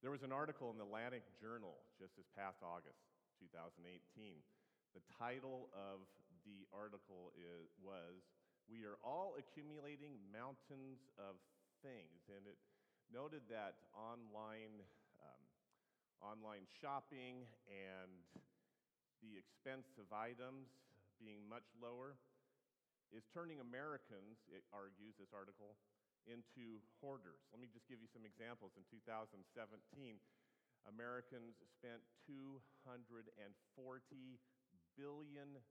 There was an article in the Atlantic Journal just this past August, 2018. The title of the article was, "We Are All Accumulating Mountains of Things." And it noted that online shopping and the expense of items being much lower is turning Americans, it argues, this article, into hoarders. Let me just give you some examples. In 2017, Americans spent $240 billion,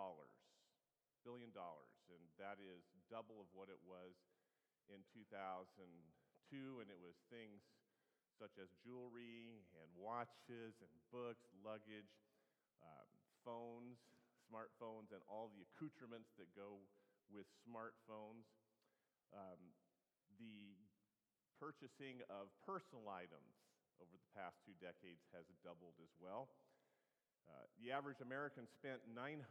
and that is double of what it was in 2002, and it was things such as jewelry and watches and books, luggage, phones, smartphones, and all the accoutrements that go with smartphones. The purchasing of personal items over the past 2 decades has doubled as well. The average American spent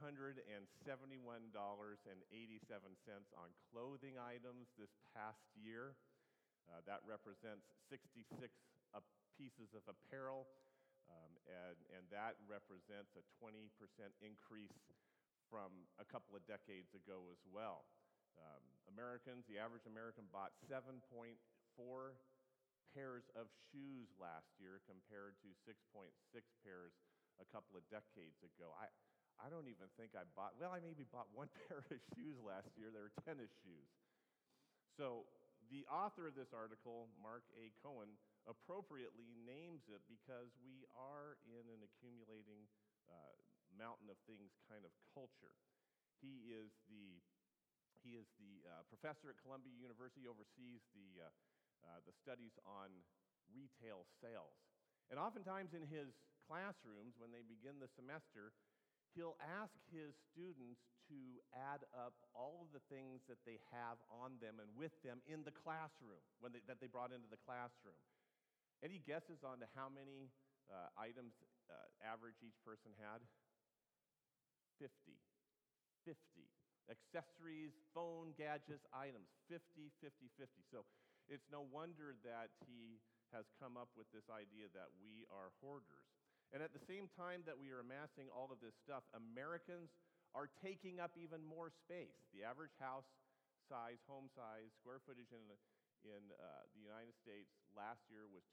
$971.87 on clothing items this past year. That represents 66 pieces of apparel, and that represents a 20% increase from a couple of decades ago as well. The average American bought 7.4 pairs of shoes last year compared to 6.6 pairs a couple of decades ago. I don't even think I maybe bought one pair of shoes last year. They were tennis shoes. So the author of this article, Mark A. Cohen, appropriately names it because we are in an accumulating mountain of things kind of culture. He is the professor at Columbia University, oversees the studies on retail sales. And oftentimes in his classrooms, when they begin the semester, he'll ask his students to add up all of the things that they have on them and with them in the classroom, that they brought into the classroom. Any guesses on to how many items average each person had? 50. Accessories, phone, gadgets, items, 50. So it's no wonder that he has come up with this idea that we are hoarders. And at the same time that we are amassing all of this stuff, Americans are taking up even more space. The average house size, home size, square footage in the United States last year was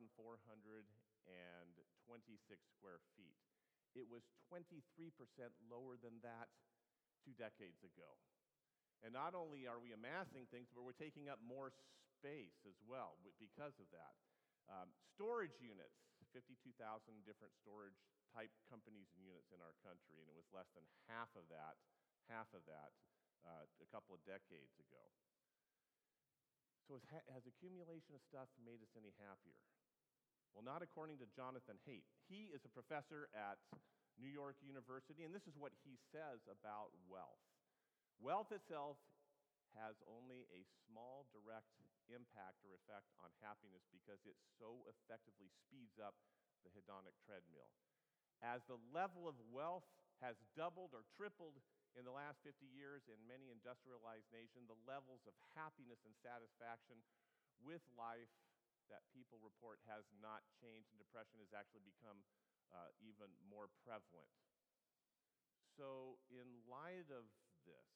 2,426 square feet. It was 23% lower than that 2 decades ago. And not only are we amassing things, but we're taking up more space as well because of that. Storage units, 52,000 different storage type companies and units in our country, and it was less than half of that a couple of decades ago. So has accumulation of stuff made us any happier? Well, not according to Jonathan Haidt. He is a professor at New York University, and this is what he says about wealth. Wealth itself has only a small direct impact or effect on happiness because it so effectively speeds up the hedonic treadmill. As the level of wealth has doubled or tripled in the last 50 years in many industrialized nations, the levels of happiness and satisfaction with life that people report has not changed, and depression has actually become even more prevalent. So in light of this,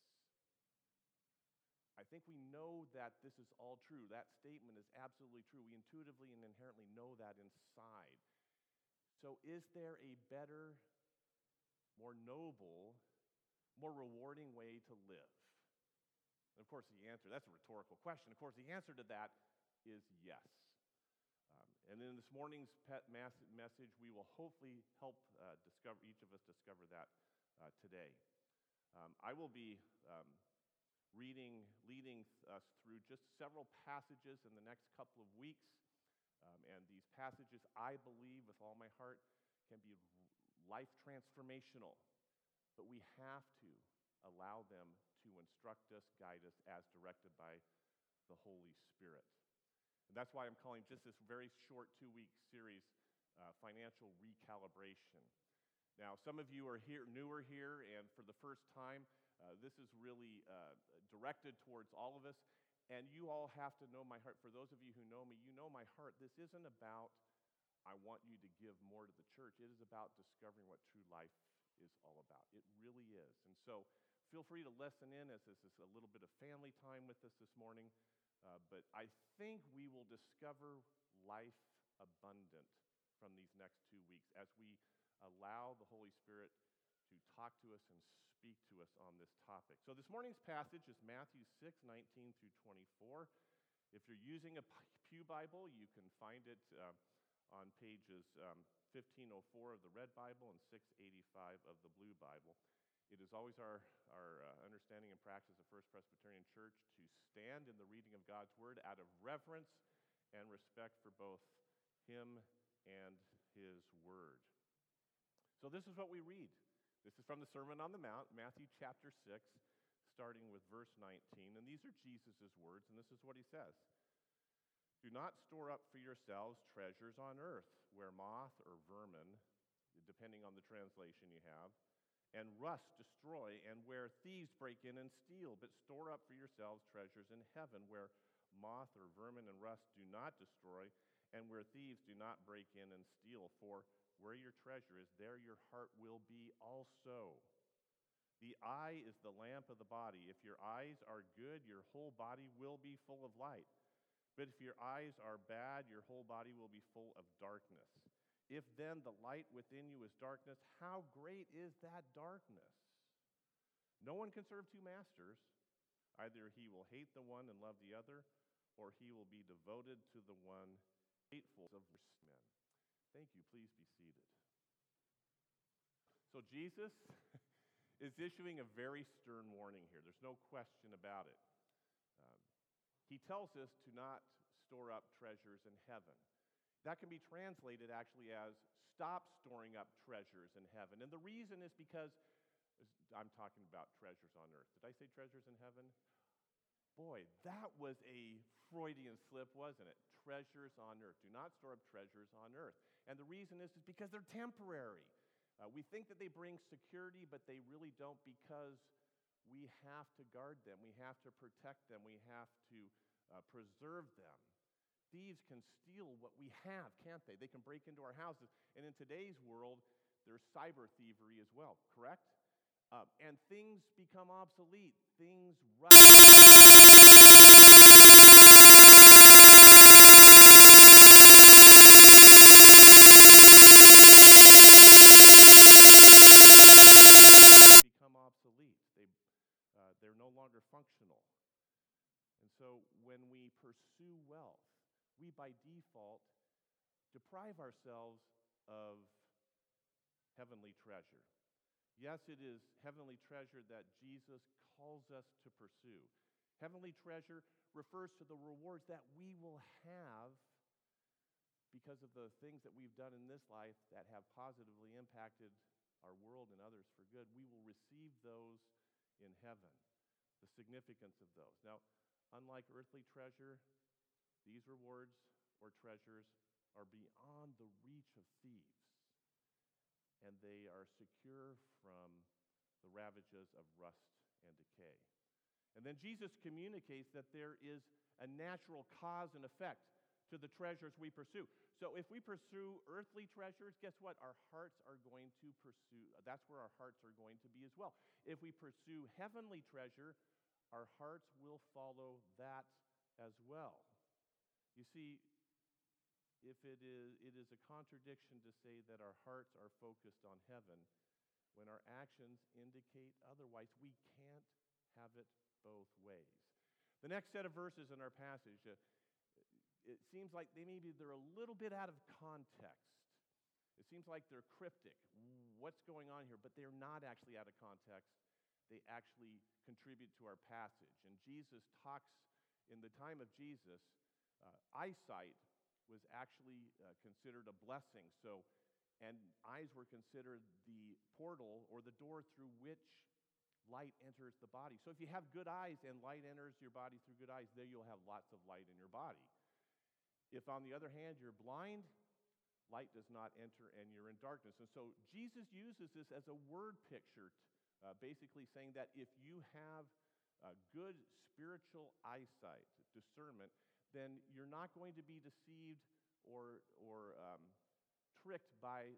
I think we know that this is all true. That statement is absolutely true. We intuitively and inherently know that inside. So is there a better, more noble, more rewarding way to live? And of course, that's a rhetorical question. Of course, the answer to that is yes. And in this morning's pet message, we will hopefully help each of us discover that today. I will be leading us through just several passages in the next couple of weeks. And these passages, I believe with all my heart, can be life transformational. But we have to allow them to instruct us, guide us, as directed by the Holy Spirit. And that's why I'm calling just this very short 2-week series Financial Recalibration. Now, some of you are newer here, and for the first time, this is really directed towards all of us. And you all have to know my heart. For those of you who know me, you know my heart. This isn't about I want you to give more to the church. It is about discovering what true life is all about. It really is. And so feel free to listen in as this is a little bit of family time with us this morning. But I think we will discover life abundant from these next 2 weeks as we allow the Holy Spirit to talk to us and speak to us on this topic. So this morning's passage is Matthew 6:19 through 24. If you're using a Pew Bible, you can find it on pages 1504 of the Red Bible and 685 of the Blue Bible. It is always our understanding and practice of First Presbyterian Church to stand in the reading of God's Word out of reverence and respect for both Him and His Word. So this is what we read. This is from the Sermon on the Mount, Matthew chapter 6, starting with verse 19. And these are Jesus' words, and this is what He says. Do not store up for yourselves treasures on earth, where moth or vermin, depending on the translation you have, and rust destroy, and where thieves break in and steal. But store up for yourselves treasures in heaven, where moth or vermin and rust do not destroy, and where thieves do not break in and steal. For where your treasure is, there your heart will be also. The eye is the lamp of the body. If your eyes are good, your whole body will be full of light. But if your eyes are bad, your whole body will be full of darkness. If then the light within you is darkness, how great is that darkness? No one can serve two masters. Either he will hate the one and love the other, or he will be devoted to the one hateful of men. Thank you. Please be seated. So Jesus is issuing a very stern warning here. There's no question about it. He tells us to not store up treasures in heaven. That can be translated actually as stop storing up treasures in heaven. And the reason is because I'm talking about treasures on earth. Did I say treasures in heaven? Boy, that was a Freudian slip, wasn't it? Treasures on earth. Do not store up treasures on earth. And the reason is because they're temporary. We think that they bring security, but they really don't, because we have to guard them. We have to protect them. We have to preserve them. Thieves can steal what we have, can't they? They can break into our houses. And in today's world, there's cyber thievery as well, correct? And things become obsolete. Things rust. Become obsolete. They're no longer functional. And so when we pursue wealth, we by default deprive ourselves of heavenly treasure. Yes, it is heavenly treasure that Jesus calls us to pursue. Heavenly treasure refers to the rewards that we will have because of the things that we've done in this life that have positively impacted our world and others for good. We will receive those in heaven, the significance of those. Now, unlike earthly treasure, these rewards or treasures are beyond the reach of thieves, and they are secure from the ravages of rust and decay. And then Jesus communicates that there is a natural cause and effect to the treasures we pursue. So if we pursue earthly treasures, guess what? Our hearts are going to pursue, that's where our hearts are going to be as well. If we pursue heavenly treasure, our hearts will follow that as well. You see, if it is a contradiction to say that our hearts are focused on heaven when our actions indicate otherwise. We can't have it both ways. The next set of verses in our passage, it seems like they're a little bit out of context. It seems like they're cryptic. What's going on here? But they're not actually out of context. They actually contribute to our passage. And Jesus talks, in the time of Jesus, eyesight was actually considered a blessing. And eyes were considered the portal or the door through which light enters the body. So if you have good eyes and light enters your body through good eyes, there you'll have lots of light in your body. If, on the other hand, you're blind, light does not enter and you're in darkness. And so Jesus uses this as a word picture, basically saying that if you have good spiritual eyesight, discernment, then you're not going to be deceived or tricked by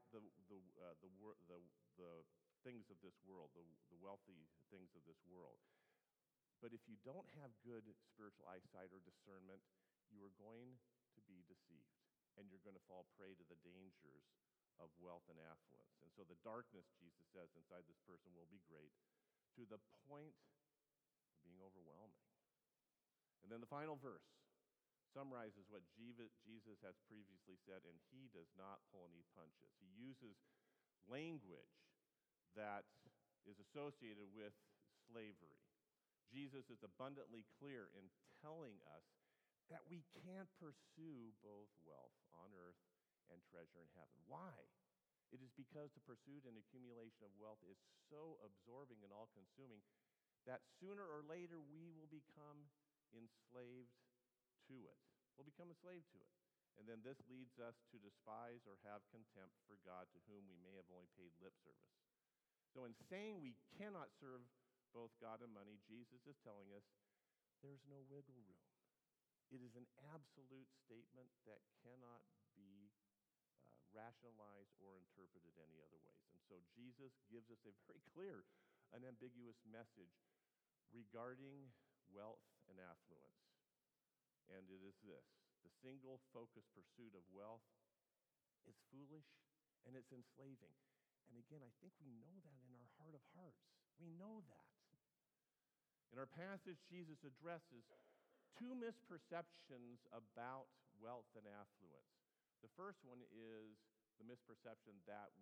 the things of this world, the wealthy things of this world. But if you don't have good spiritual eyesight or discernment, you are going to be deceived, and you're going to fall prey to the dangers of wealth and affluence. And so the darkness, Jesus says, inside this person will be great, to the point of being overwhelming. And then the final verse summarizes what Jesus has previously said, and he does not pull any punches. He uses language that is associated with slavery. Jesus is abundantly clear in telling us that we can't pursue both wealth on earth and treasure in heaven. Why? It is because the pursuit and accumulation of wealth is so absorbing and all-consuming that sooner or later we will become enslaved to it. We'll become enslaved to it. And then this leads us to despise or have contempt for God, to whom we may have only paid lip service. So in saying we cannot serve both God and money, Jesus is telling us there's no wiggle room. It is an absolute statement that cannot be rationalized or interpreted any other ways. And so Jesus gives us a very clear, unambiguous message regarding wealth and affluence. And it is this: the single focused pursuit of wealth is foolish and it's enslaving. And again, I think we know that in our heart of hearts. We know that. In our passage, Jesus addresses two misperceptions about wealth and affluence. The first one is the misperception that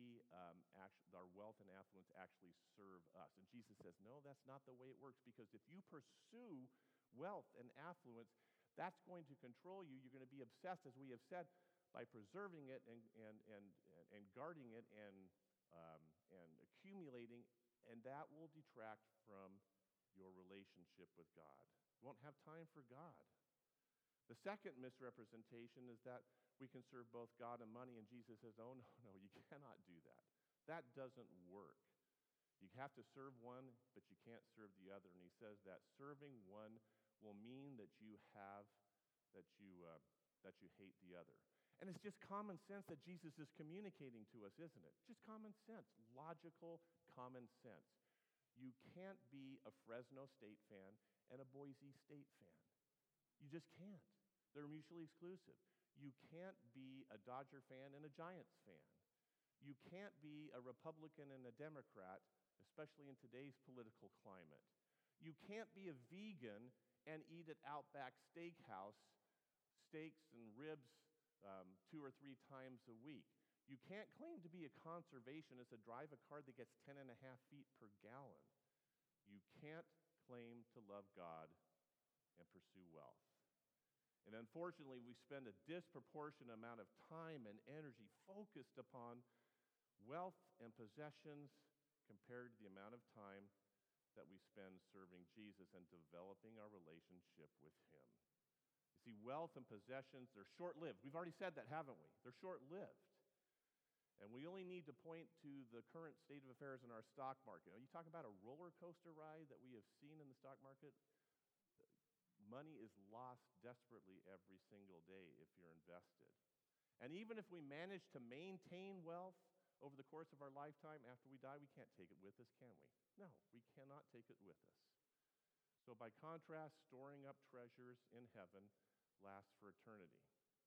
our wealth and affluence actually serve us. And Jesus says, no, that's not the way it works, because if you pursue wealth and affluence, that's going to control you. You're going to be obsessed, as we have said, by preserving it and guarding it and accumulating, and that will detract from your relationship with God. You won't have time for God. The second misrepresentation is that we can serve both God and money, and Jesus says, oh, no, you cannot do that. That doesn't work. You have to serve one, but you can't serve the other. And he says that serving one will mean that you hate the other. And it's just common sense that Jesus is communicating to us, isn't it? Just common sense, logical common sense. You can't be a Fresno State fan and a Boise State fan. You just can't. They're mutually exclusive. You can't be a Dodger fan and a Giants fan. You can't be a Republican and a Democrat, especially in today's political climate. You can't be a vegan and eat at Outback Steakhouse steaks and ribs 2 or 3 times a week. You can't claim to be a conservationist and drive a car that gets 10.5 feet per gallon. You can't claim to love God and pursue wealth. And unfortunately, we spend a disproportionate amount of time and energy focused upon wealth and possessions compared to the amount of time that we spend serving Jesus and developing our relationship with Him. You see, wealth and possessions, they're short-lived. We've already said that, haven't we? They're short-lived. And we only need to point to the current state of affairs in our stock market. Are you talking about a roller coaster ride that we have seen in the stock market? Money is lost desperately every single day if you're invested. And even if we manage to maintain wealth over the course of our lifetime, after we die, we can't take it with us, can we? No, we cannot take it with us. So by contrast, storing up treasures in heaven lasts for eternity.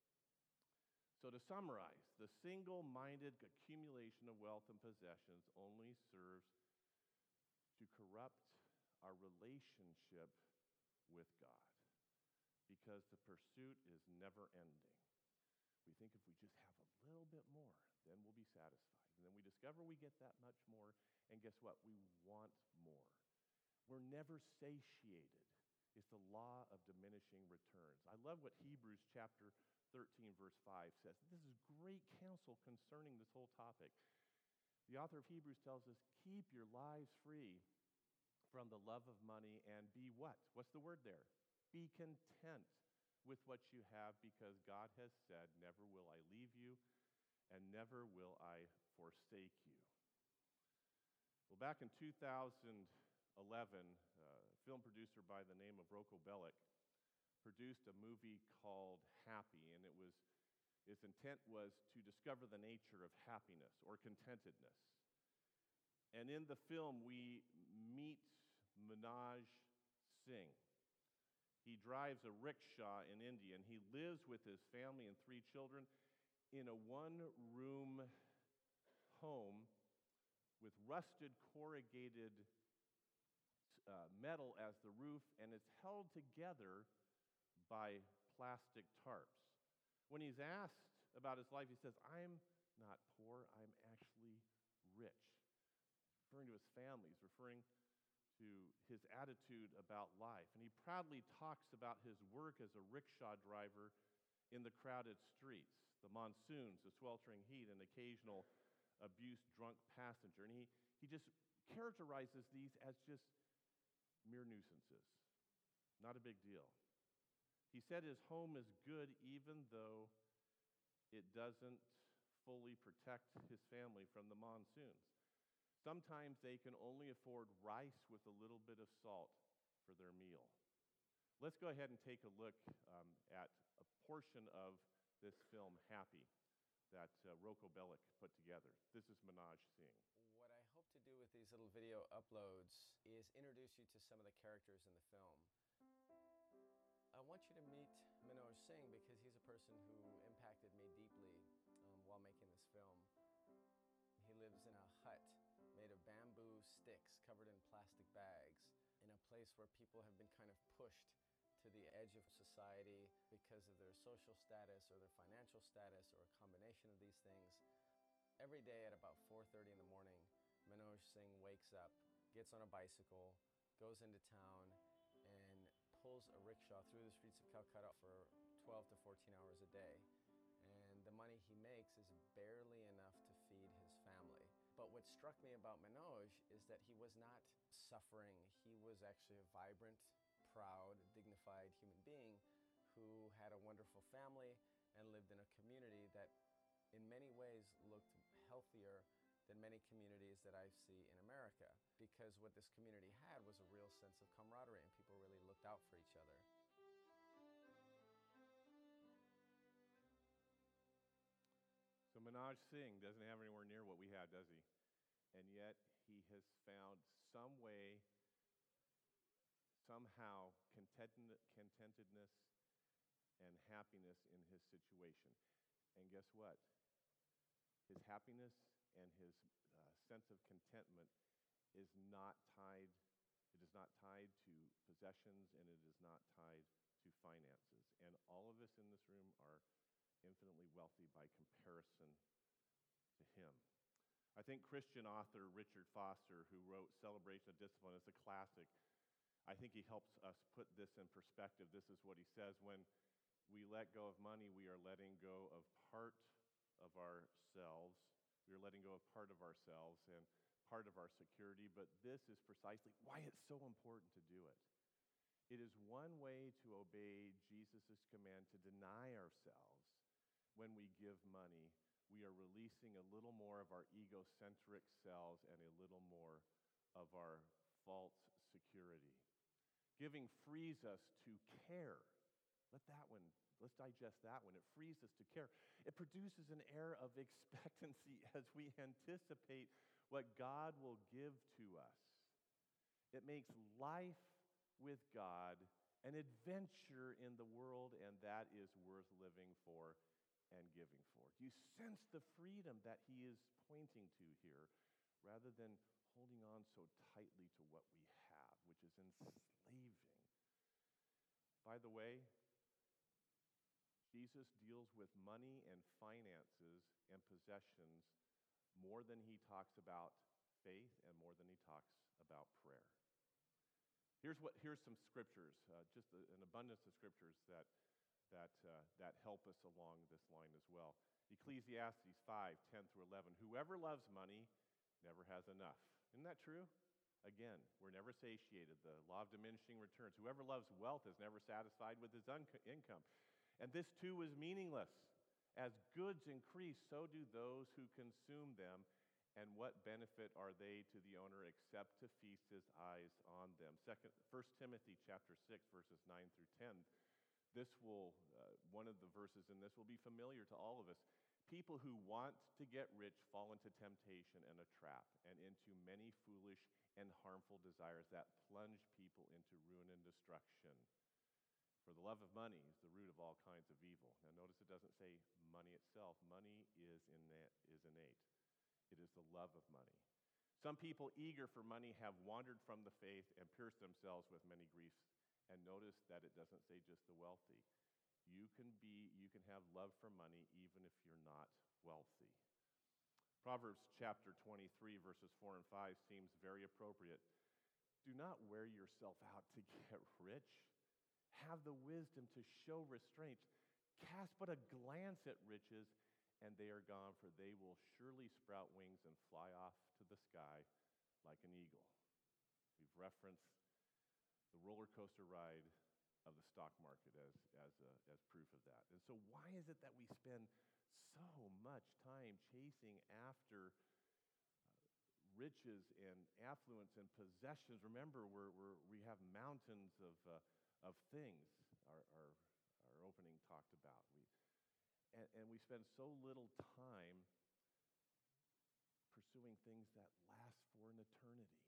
So to summarize, the single-minded accumulation of wealth and possessions only serves to corrupt our relationship with God, because the pursuit is never ending. We think if we just have a little bit more, then we'll be satisfied. And then we discover we get that much more, and guess what? We want more. We're never satiated. It's the law of diminishing returns. I love what Hebrews chapter 13, verse 5 says. This is great counsel concerning this whole topic. The author of Hebrews tells us, keep your lives free from the love of money and be what? What's the word there? Be content with what you have, because God has said, never will I leave you and never will I forsake you. Well, back in 2011, a film producer by the name of Rocco Bellick produced a movie called Happy, and it was Its intent was to discover the nature of happiness or contentedness. And in the film, we meet Manoj Singh. He drives a rickshaw in India, and he lives with his family and 3 children in a one-room home with rusted corrugated metal as the roof, and it's held together by plastic tarps. When he's asked about his life, he says, "I'm not poor, I'm actually rich." Referring to his family, he's referring to his attitude about life. And he proudly talks about his work as a rickshaw driver in the crowded streets, the monsoons, the sweltering heat, and occasional abused drunk passenger. And he just characterizes these as just mere nuisances, not a big deal. He said his home is good even though it doesn't fully protect his family from the monsoons. Sometimes they can only afford rice with a little bit of salt for their meal. Let's go ahead and take a look at a portion of this film, Happy, that Rocco Bellic put together. This is Manoj Singh. What I hope to do with these little video uploads is introduce you to some of the characters in the film. I want you to meet Manoj Singh because he's a person who impacted me deeply while making this film. He lives in a hut made of bamboo sticks covered in plastic bags in a place where people have been kind of pushed to the edge of society because of their social status or their financial status or a combination of these things. Every day at about 4:30 in the morning, Manoj Singh wakes up, gets on a bicycle, goes into town, and pulls a rickshaw through the streets of Calcutta for 12 to 14 hours a day. And the money he makes is barely enough to feed his family. But what struck me about Manoj is that he was not suffering. He was actually a vibrant, proud, dignified human being who had a wonderful family and lived in a community that in many ways looked healthier than many communities that I see in America, because what this community had was a real sense of camaraderie and people really looked out for each other. So Manoj Singh doesn't have anywhere near what we had, does he? And yet he has found some way, somehow, contentedness and happiness in his situation. And guess what? His happiness and his sense of contentment is not tied, it is not tied to possessions, and it is not tied to finances. And all of us in this room are infinitely wealthy by comparison to him. I think Christian author Richard Foster, who wrote Celebration of Discipline, is a classic. I think he helps us put this in perspective. This is what he says: when we let go of money, we are letting go of part of ourselves. We are letting go of part of ourselves and part of our security, but this is precisely why it's so important to do it. It is one way to obey Jesus' command to deny ourselves. When we give money, we are releasing a little more of our egocentric selves and a little more of our false security. Giving frees us to care. Let's digest that one. It frees us to care. It produces an air of expectancy as we anticipate what God will give to us. It makes life with God an adventure in the world, and that is worth living for and giving for. Do you sense the freedom that he is pointing to here, rather than holding on so tightly to what we have, which is enslaving? By the way, Jesus deals with money and finances and possessions more than he talks about faith and more than he talks about prayer. Here's some scriptures, just an abundance of scriptures that help us along this line as well. Ecclesiastes 5:10-11. Whoever loves money never has enough. Isn't that true? Again, we're never satiated. The law of diminishing returns. Whoever loves wealth is never satisfied with his income. And this too is meaningless. As goods increase, so do those who consume them. And what benefit are they to the owner except to feast his eyes on them? 1 Timothy chapter 6, verses 9-10. One of the verses in this will be familiar to all of us. People who want to get rich fall into temptation and a trap, and into many foolish and harmful desires that plunge people into ruin and destruction. For the love of money is the root of all kinds of evil. Now notice it doesn't say money itself. Money is innate. It is the love of money. Some people eager for money have wandered from the faith and pierced themselves with many griefs. And notice that it doesn't say just the wealthy. You can have love for money even if you're not wealthy. Proverbs chapter 23, verses 4 and 5 seems very appropriate. Do not wear yourself out to get rich. Have the wisdom to show restraint. Cast but a glance at riches, and they are gone, for they will surely sprout wings and fly off to the sky like an eagle. We've referenced the roller coaster ride of the stock market as proof of that. And so why is it that we spend so much time chasing after riches and affluence and possessions? Remember, we have mountains of things, our opening talked about. And we spend so little time pursuing things that last for an eternity.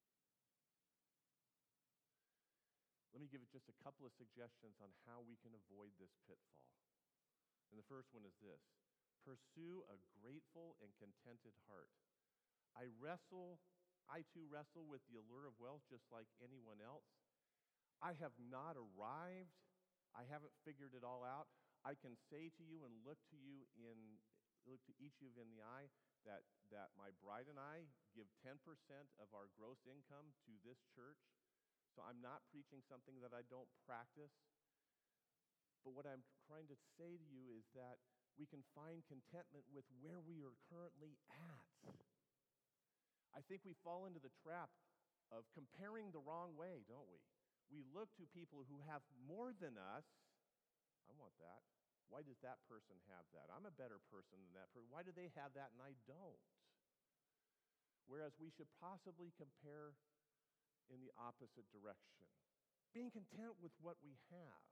Let me give it just a couple of suggestions on how we can avoid this pitfall. And the first one is this: pursue a grateful and contented heart. I too wrestle with the allure of wealth just like anyone else. I have not arrived. I haven't figured it all out. I can say to you and look to each of you in the eye that my bride and I give 10% of our gross income to this church. So I'm not preaching something that I don't practice. But what I'm trying to say to you is that we can find contentment with where we are currently at. I think we fall into the trap of comparing the wrong way, don't we? We look to people who have more than us. I want that. Why does that person have that? I'm a better person than that person. Why do they have that and I don't? Whereas we should possibly compare in the opposite direction. Being content with what we have.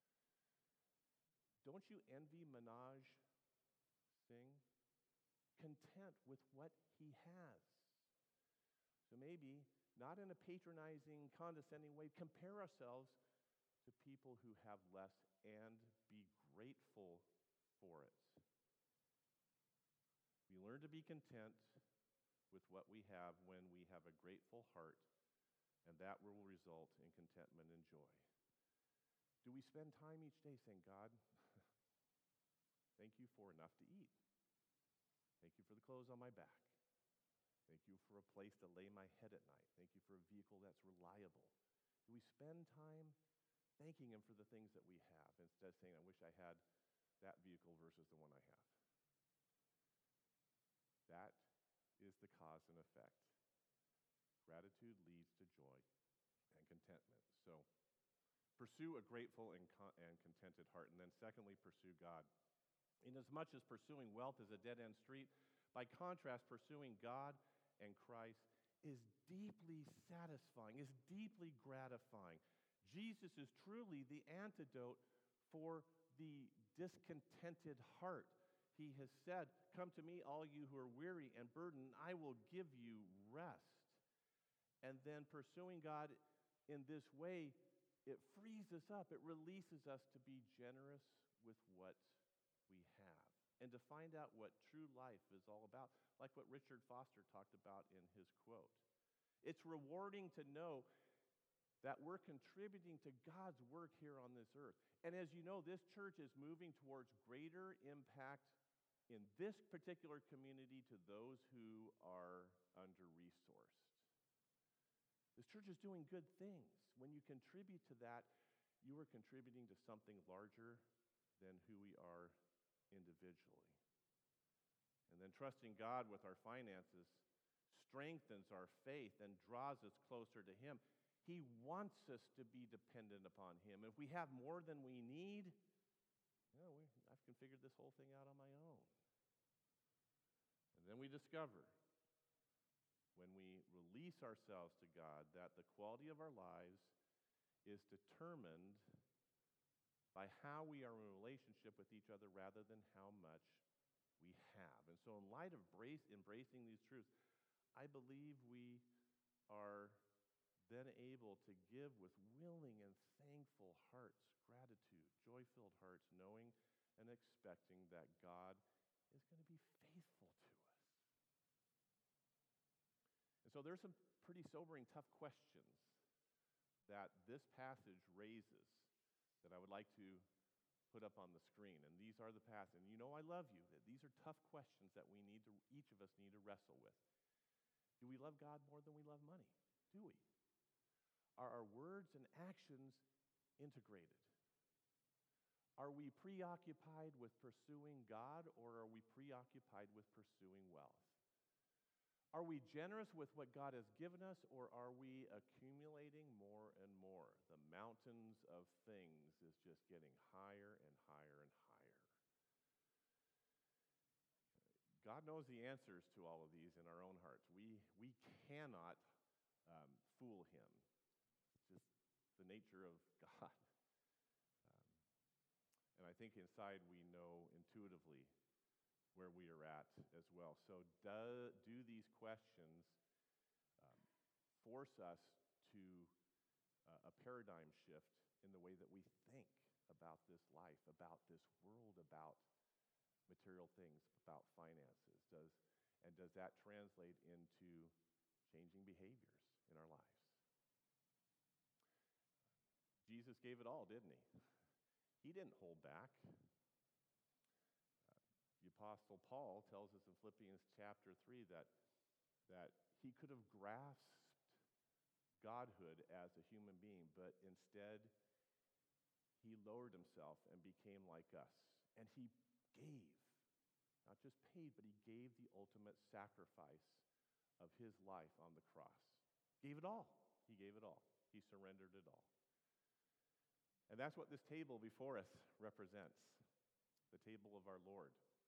Don't you envy Minaj Singh? Content with what he has. So maybe, not in a patronizing, condescending way, compare ourselves to people who have less and be grateful for it. We learn to be content with what we have when we have a grateful heart, and that will result in contentment and joy. Do we spend time each day saying, God, thank you for enough to eat. Thank you for the clothes on my back. Thank you for a place to lay my head at night. Thank you for a vehicle that's reliable. Do we spend time thanking Him for the things that we have instead of saying, I wish I had that vehicle versus the one I have? That is the cause and effect. Gratitude leads to joy and contentment. So pursue a grateful and contented heart. And then secondly, pursue God. Inasmuch as pursuing wealth is a dead-end street, by contrast, pursuing God and Christ is deeply satisfying, is deeply gratifying. Jesus is truly the antidote for the discontented heart. He has said, come to me, all you who are weary and burdened, I will give you rest. And then pursuing God in this way, it frees us up. It releases us to be generous with what we have and to find out what true life is all about, like what Richard Foster talked about in his quote. It's rewarding to know that we're contributing to God's work here on this earth. And as you know, this church is moving towards greater impact in this particular community to those who are under-resourced. This church is doing good things. When you contribute to that, you are contributing to something larger than who we are individually. And then trusting God with our finances strengthens our faith and draws us closer to Him. He wants us to be dependent upon Him. If we have more than we need, I've configured this whole thing out on my own. And then we discover, when we release ourselves to God, that the quality of our lives is determined by how we are in relationship with each other rather than how much we have. And so, in light of embracing these truths, I believe we are then able to give with willing and thankful hearts, gratitude, joy-filled hearts, knowing and expecting that God is going to be faithful to us. And so there's some pretty sobering, tough questions that this passage raises that I would like to put up on the screen. And these are the passage. And you know I love you. That these are tough questions that each of us need to wrestle with. Do we love God more than we love money? Do we? Are our words and actions integrated? Are we preoccupied with pursuing God, or are we preoccupied with pursuing wealth? Are we generous with what God has given us, or are we accumulating more and more? The mountains of things is just getting higher and higher and higher. God knows the answers to all of these in our own hearts. We cannot fool him. It's just the nature of God. And I think inside we know intuitively where we are at as well. So do these questions force us to a paradigm shift in the way that we think about this life, about this world, about material things, about finances? Does that translate into changing behaviors in our lives? Jesus gave it all, didn't he? He didn't hold back. The Apostle Paul tells us in Philippians chapter 3 that he could have grasped godhood as a human being, but instead he lowered himself and became like us. And he gave, not just paid, but he gave the ultimate sacrifice of his life on the cross. Gave it all. He gave it all. He surrendered it all. And that's what this table before us represents, the table of our Lord.